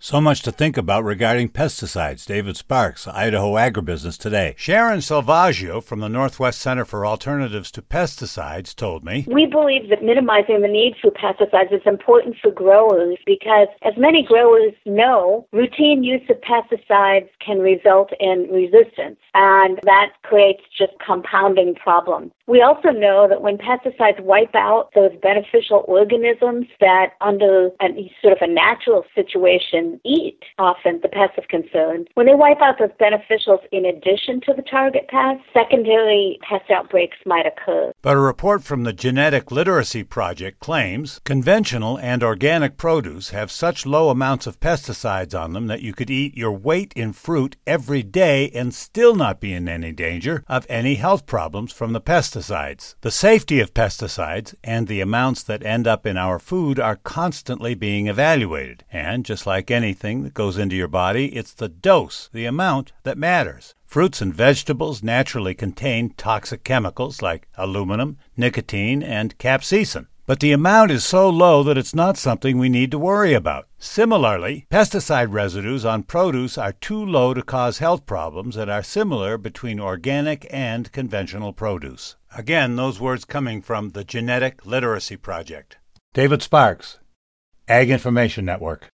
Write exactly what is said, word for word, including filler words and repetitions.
So much to think about regarding pesticides. David Sparks, Idaho Agribusiness Today. Sharon Salvaggio from the Northwest Center for Alternatives to Pesticides told me, "We believe that minimizing the need for pesticides is important for growers because, as many growers know, routine use of pesticides can result in resistance, and that creates just compounding problems. We also know that when pesticides wipe out those beneficial organisms that under a sort of a natural situation eat often the pests of concern, when they wipe out those beneficials in addition to the target pests, secondary pest outbreaks might occur." But a report from the Genetic Literacy Project claims conventional and organic produce have such low amounts of pesticides on them that you could eat your weight in fruit every day and still not be in any danger of any health problems from the pesticides. The safety of pesticides and the amounts that end up in our food are constantly being evaluated. And just like anything that goes into your body, it's the dose, the amount, that matters. Fruits and vegetables naturally contain toxic chemicals like aluminum, nicotine, and capsaicin. But the amount is so low that it's not something we need to worry about. Similarly, pesticide residues on produce are too low to cause health problems and are similar between organic and conventional produce. Again, those words coming from the Genetic Literacy Project. David Sparks, Ag Information Network.